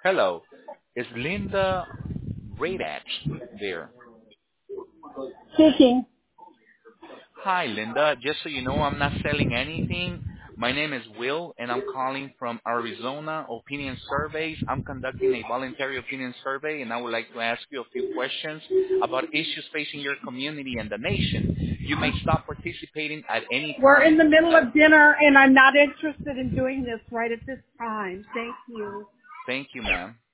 Hello. Is Linda Radach there? Speaking. Hi, Linda. Just so you know, I'm not selling anything. My name is Will, and I'm calling from Arizona Opinion Surveys. I'm conducting a voluntary opinion survey, and I would like to ask you a few questions about issues facing your community and the nation. You may stop participating at any We're in time. the middle of dinner, and I'm not interested in doing this right at this time. Thank you. Thank you, ma'am.